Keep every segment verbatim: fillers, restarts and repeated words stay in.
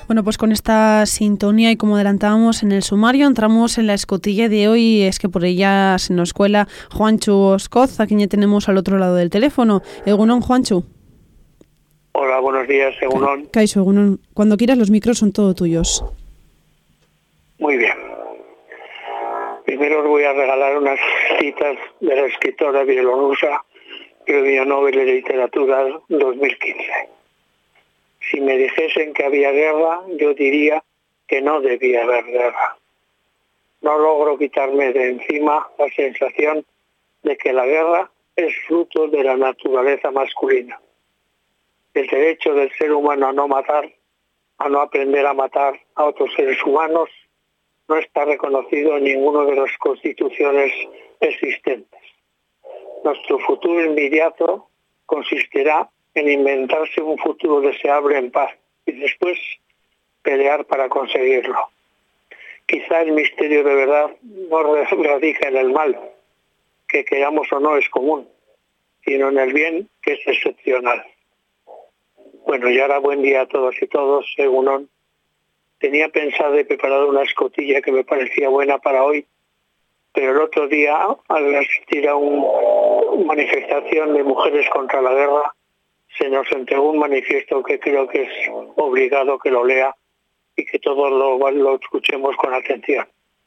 Bueno, pues con esta sintonía y como adelantábamos en el sumario, entramos en la escotilla de hoy. Es que por ella se nos cuela Juanchu Oscoz, a quien ya tenemos al otro lado del teléfono. Egunon, Juanchu. Hola, buenos días, Egunon. Kaixo, Egunon. Cuando quieras, los micros son todo tuyos. Muy bien. Primero os voy a regalar unas citas de la escritora bielorrusa, Premio Nobel de Literatura dos mil quince. Si me dijesen que había guerra, yo diría que no debía haber guerra. No logro quitarme de encima la sensación de que la guerra es fruto de la naturaleza masculina. El derecho del ser humano a no matar, a no aprender a matar a otros seres humanos, no está reconocido en ninguna de las constituciones existentes. Nuestro futuro inmediato consistirá en inventarse un futuro deseable en paz y después pelear para conseguirlo. Quizá el misterio de verdad no radica en el mal, que queramos o no es común, sino en el bien, que es excepcional. Bueno, y ahora buen día a todos y todos, según tenía pensado y preparado una escotilla que me parecía buena para hoy, pero el otro día, al asistir a una manifestación de mujeres contra la guerra, se nos entregó un manifiesto que creo que es obligado que lo lea y que todos lo, lo escuchemos con atención.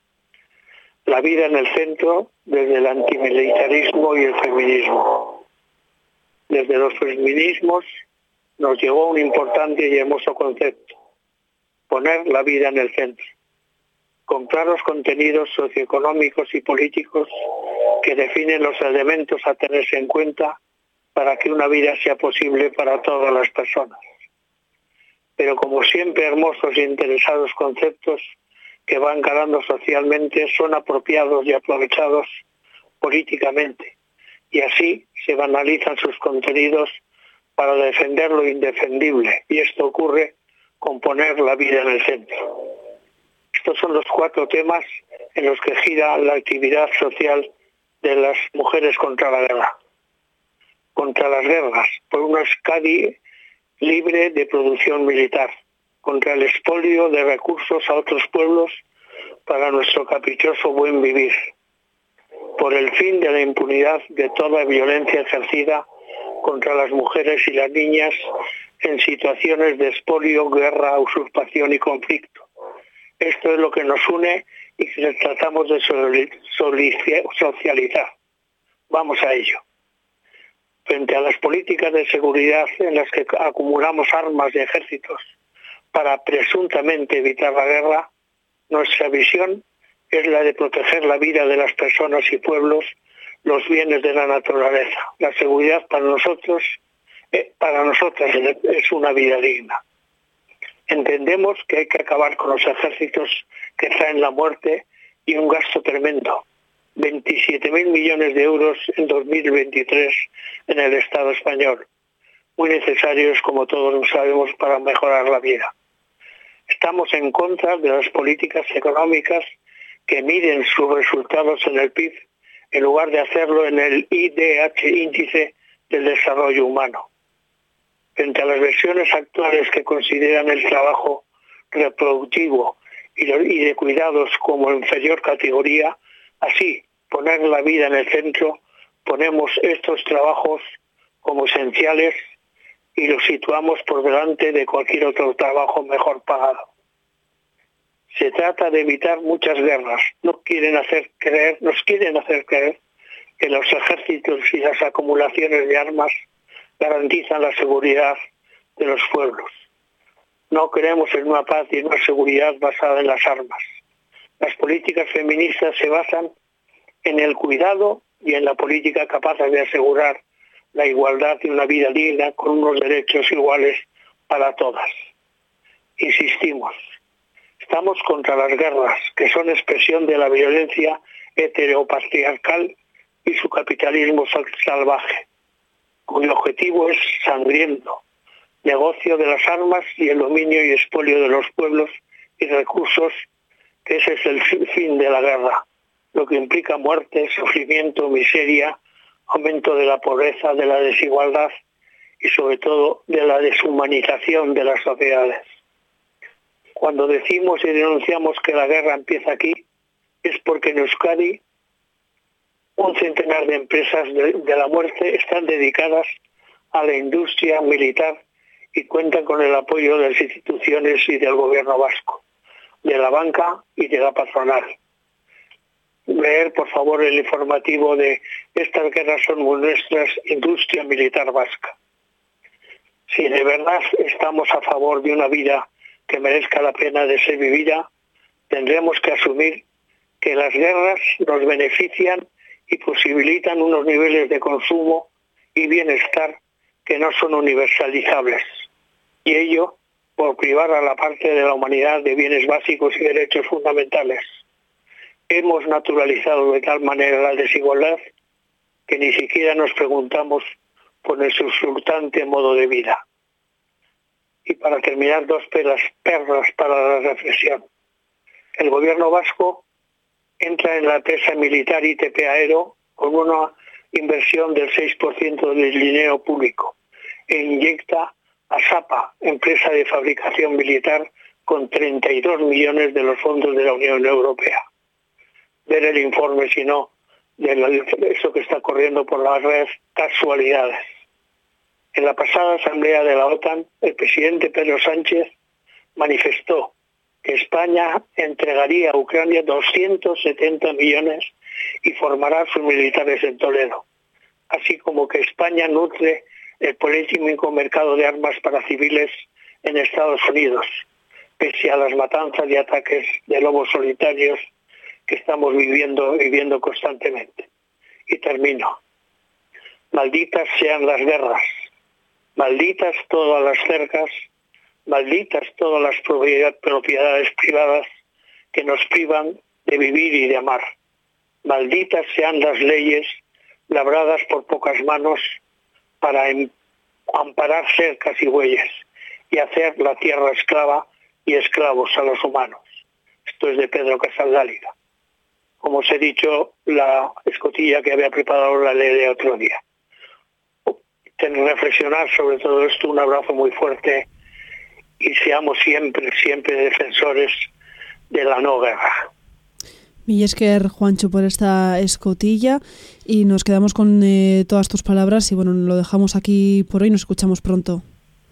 La vida en el centro desde el antimilitarismo y el feminismo. Desde los feminismos nos llegó un importante y hermoso concepto: poner la vida en el centro. Comprar los contenidos socioeconómicos y políticos que definen los elementos a tenerse en cuenta para que una vida sea posible para todas las personas. Pero como siempre, hermosos e interesados conceptos que van calando socialmente son apropiados y aprovechados políticamente, y así se banalizan sus contenidos para defender lo indefendible, y esto ocurre con poner la vida en el centro. Estos son los cuatro temas en los que gira la actividad social de las mujeres contra la guerra. Contra las guerras, por una Euskadi libre de producción militar, contra el expolio de recursos a otros pueblos para nuestro caprichoso buen vivir, por el fin de la impunidad de toda violencia ejercida contra las mujeres y las niñas en situaciones de expolio, guerra, usurpación y conflicto. Esto es lo que nos une y que tratamos de socializar. Vamos a ello. Frente a las políticas de seguridad en las que acumulamos armas y ejércitos para presuntamente evitar la guerra, nuestra visión es la de proteger la vida de las personas y pueblos, los bienes de la naturaleza. La seguridad para nosotros, eh, para nosotras es una vida digna. Entendemos que hay que acabar con los ejércitos que traen la muerte y un gasto tremendo. veintisiete mil millones de euros en dos mil veintitrés en el Estado español, muy necesarios, como todos lo sabemos, para mejorar la vida. Estamos en contra de las políticas económicas que miden sus resultados en el P I B en lugar de hacerlo en el I D H, Índice del Desarrollo Humano. Frente a las versiones actuales que consideran el trabajo reproductivo y de cuidados como inferior categoría, así, poner la vida en el centro, ponemos estos trabajos como esenciales y los situamos por delante de cualquier otro trabajo mejor pagado. Se trata de evitar muchas guerras. No quieren hacer creer, nos quieren hacer creer que los ejércitos y las acumulaciones de armas garantizan la seguridad de los pueblos. No creemos en una paz y en una seguridad basada en las armas. Las políticas feministas se basan en el cuidado y en la política capaz de asegurar la igualdad y una vida digna con unos derechos iguales para todas. Insistimos, estamos contra las guerras, que son expresión de la violencia heteropatriarcal y su capitalismo salvaje, cuyo objetivo es sangriento, negocio de las armas y el dominio y expolio de los pueblos y recursos, que ese es el fin de la guerra, lo que implica muerte, sufrimiento, miseria, aumento de la pobreza, de la desigualdad y sobre todo de la deshumanización de las sociedades. Cuando decimos y denunciamos que la guerra empieza aquí, es porque en Euskadi un centenar de empresas de, de la muerte están dedicadas a la industria militar y cuentan con el apoyo de las instituciones y del gobierno vasco, de la banca y de la patronal. Leer, por favor, el informativo de estas guerras son nuestras, industria militar vasca. Si de verdad estamos a favor de una vida que merezca la pena de ser vivida, tendremos que asumir que las guerras nos benefician y posibilitan unos niveles de consumo y bienestar que no son universalizables. Y ello por privar a la parte de la humanidad de bienes básicos y derechos fundamentales. Hemos naturalizado de tal manera la desigualdad que ni siquiera nos preguntamos por el resultante modo de vida. Y para terminar, dos perlas, perlas para la reflexión. El gobierno vasco entra en la empresa militar I T P Aero con una inversión del seis por ciento del dinero público e inyecta a SAPA, empresa de fabricación militar, con treinta y dos millones de los fondos de la Unión Europea. Ver el informe, si no, de eso que está corriendo por la red, casualidades. En la pasada asamblea de la OTAN, el presidente Pedro Sánchez manifestó que España entregaría a Ucrania doscientos setenta millones y formará sus militares en Toledo, así como que España nutre el polémico mercado de armas para civiles en Estados Unidos, pese a las matanzas y ataques de lobos solitarios que estamos viviendo, viviendo constantemente. Y termino. Malditas sean las guerras, malditas todas las cercas, malditas todas las propiedades privadas que nos privan de vivir y de amar. Malditas sean las leyes labradas por pocas manos para amparar cercas y bueyes y hacer la tierra esclava y esclavos a los humanos. Esto es de Pedro Casaldáliga. Como os he dicho, la escotilla que había preparado la leeré otro día. Tener que reflexionar sobre todo esto. Un abrazo muy fuerte y seamos siempre, siempre defensores de la no guerra. Mil esker, Juancho, por esta escotilla y nos quedamos con eh, todas tus palabras y bueno, lo dejamos aquí por hoy, nos escuchamos pronto.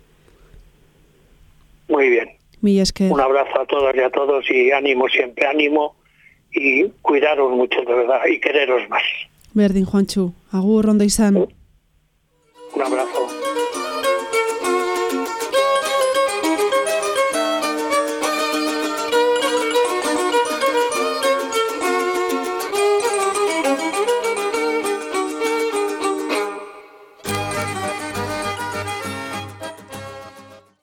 Muy bien. Mil esker. Un abrazo a todas y a todos y ánimo, siempre ánimo y cuidaros mucho de verdad y quereros más. Berdin, Juancho. Agur, Ronda izan. Un abrazo.